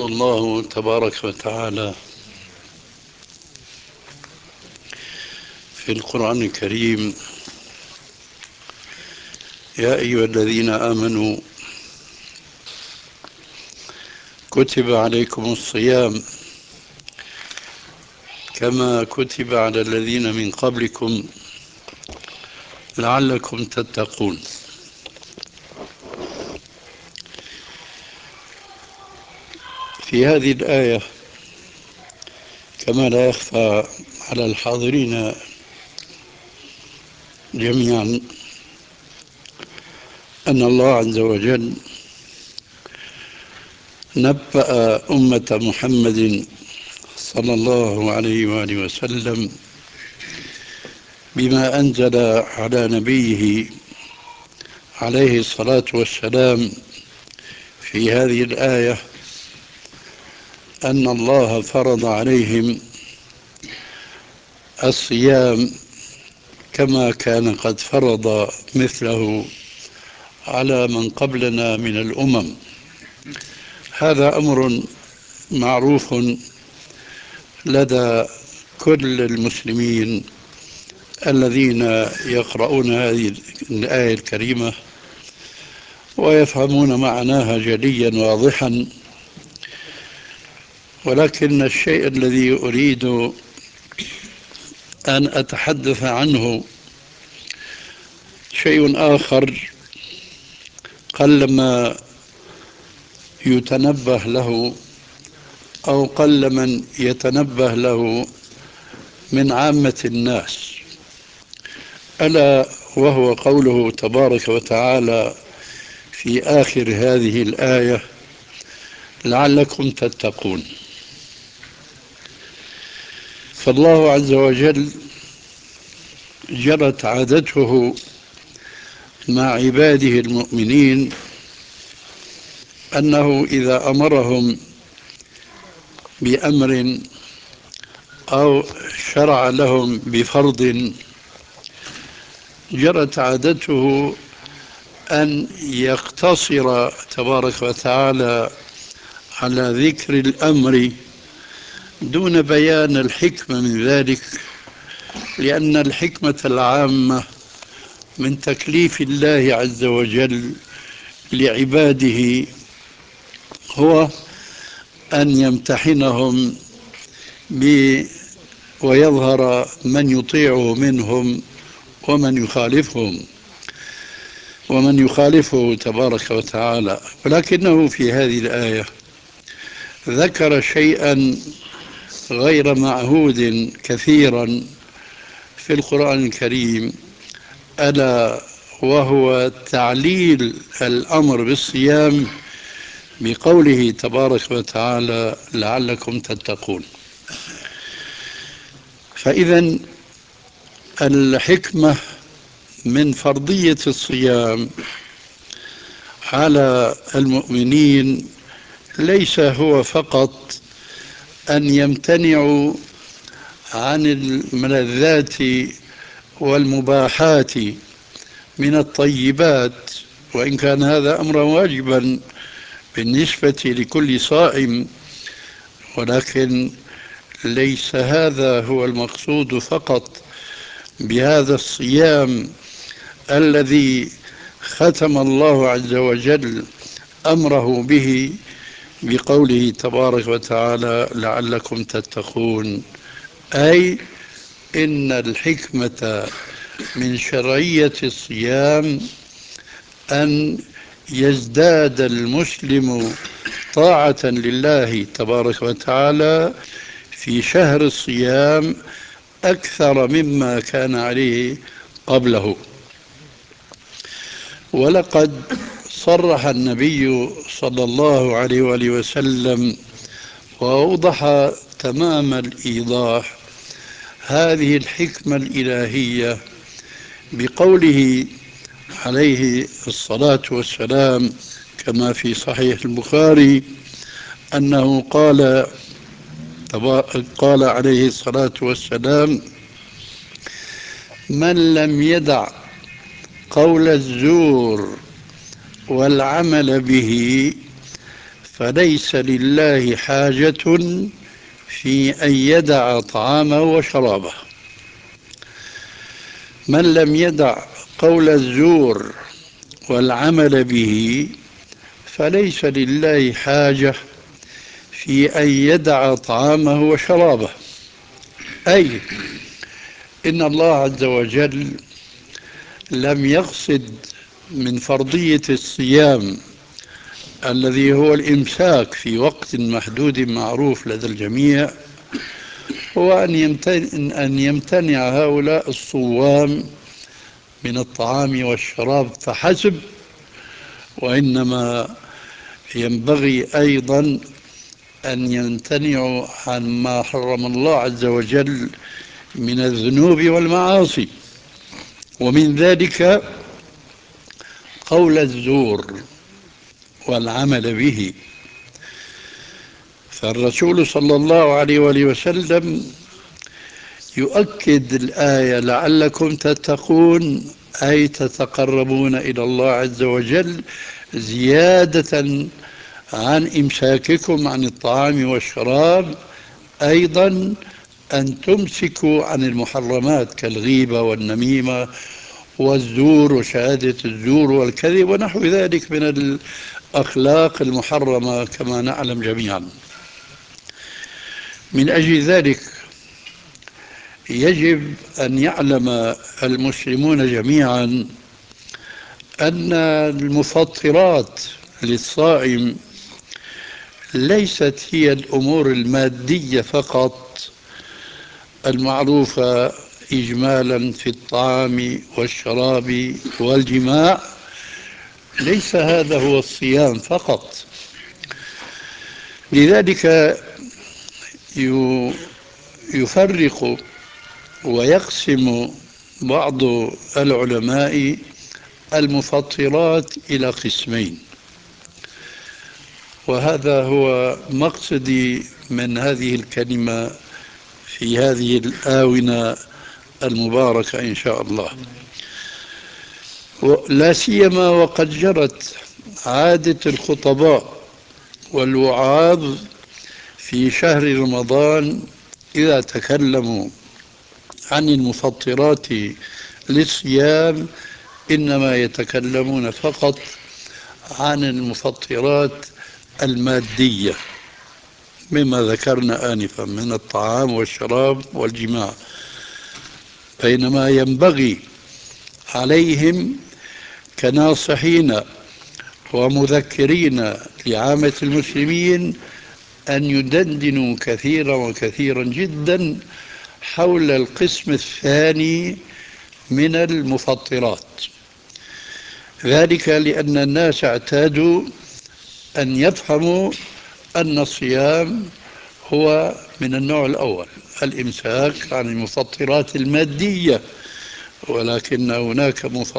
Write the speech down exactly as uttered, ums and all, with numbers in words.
الله تبارك وتعالى في القرآن الكريم: يا أيها الذين آمنوا كتب عليكم الصيام كما كتب على الذين من قبلكم لعلكم تتقون. في هذه الآية كما لا يخفى على الحاضرين جميعا أن الله عز وجل نبأ أمة محمد صلى الله عليه وآله وسلم بما أنزل على نبيه عليه الصلاة والسلام في هذه الآية، أن الله فرض عليهم الصيام كما كان قد فرض مثله على من قبلنا من الأمم. هذا أمر معروف لدى كل المسلمين الذين يقرؤون هذه الآية الكريمة ويفهمون معناها جليا واضحا. ولكن الشيء الذي أريد أن أتحدث عنه شيء آخر قلما يتنبه له أو قل من يتنبه له من عامة الناس، ألا وهو قوله تبارك وتعالى في آخر هذه الآية: لعلكم تتقون. فالله عز وجل جرت عادته مع عباده المؤمنين أنه إذا أمرهم بأمر أو شرع لهم بفرض جرت عادته أن يقتصر تبارك وتعالى على ذكر الأمر دون بيان الحكمة من ذلك، لأن الحكمة العامة من تكليف الله عز وجل لعباده هو أن يمتحنهم ويظهر من يطيعه منهم ومن يخالفهم ومن يخالفه تبارك وتعالى. ولكنه في هذه الآية ذكر شيئا غير معهود كثيرا في القرآن الكريم، ألا وهو تعليل الأمر بالصيام بقوله تبارك وتعالى: لعلكم تتقون. فإذا الحكمة من فرضية الصيام على المؤمنين ليس هو فقط أن يمتنعوا عن الملذات والمباحات من الطيبات، وإن كان هذا أمرا واجبا بالنسبة لكل صائم، ولكن ليس هذا هو المقصود فقط بهذا الصيام الذي ختم الله عز وجل أمره به بقوله تبارك وتعالى: لعلكم تتقون. أي إن الحكمة من شرعية الصيام أن يزداد المسلم طاعة لله تبارك وتعالى في شهر الصيام أكثر مما كان عليه قبله. ولقد صرح النبي صلى الله عليه وآله وسلم وأوضح تمام الإيضاح هذه الحكمة الإلهية بقوله عليه الصلاة والسلام كما في صحيح البخاري أنه قال قال عليه الصلاة والسلام: من لم يدع قول الزور والعمل به فليس لله حاجة في أن يدع طعامه وشرابه. من لم يدع قول الزور والعمل به فليس لله حاجة في أن يدع طعامه وشرابه. أي إن الله عز وجل لم يقصد من فرضية الصيام الذي هو الإمساك في وقت محدود معروف لدى الجميع هو أن يمتنع, أن يمتنع هؤلاء الصوام من الطعام والشراب فحسب، وإنما ينبغي أيضا أن يمتنعوا عن ما حرم الله عز وجل من الذنوب والمعاصي، ومن ذلك قول الزور والعمل به. فالرسول صلى الله عليه وآله وسلم يؤكد الآية لعلكم تتقون، أي تتقربون إلى الله عز وجل زيادة عن إمساككم عن الطعام والشراب، أيضا أن تمسكوا عن المحرمات كالغيبة والنميمة والزور وشهادة الزور والكذب ونحو ذلك من الأخلاق المحرمة كما نعلم جميعا. من أجل ذلك يجب أن يعلم المسلمون جميعا أن المفطرات للصائم ليست هي الأمور المادية فقط المعروفة إجمالا في الطعام والشراب والجماع. ليس هذا هو الصيام فقط. لذلك يفرق ويقسم بعض العلماء المفطرات إلى قسمين، وهذا هو مقصدي من هذه الكلمة في هذه الآونة المباركة إن شاء الله. لا سيما وقد جرت عادة الخطباء والوعاظ في شهر رمضان إذا تكلموا عن المفطرات للصيام إنما يتكلمون فقط عن المفطرات المادية مما ذكرنا آنفا من الطعام والشراب والجماع، بينما ينبغي عليهم كناصحين ومذكرين لعامة المسلمين أن يدندنوا كثيرا وكثيرا جدا حول القسم الثاني من المفطرات. ذلك لأن الناس اعتادوا أن يفهموا أن الصيام هو من النوع الأول، الإمساك عن المفطرات المادية، ولكن هناك مفطرات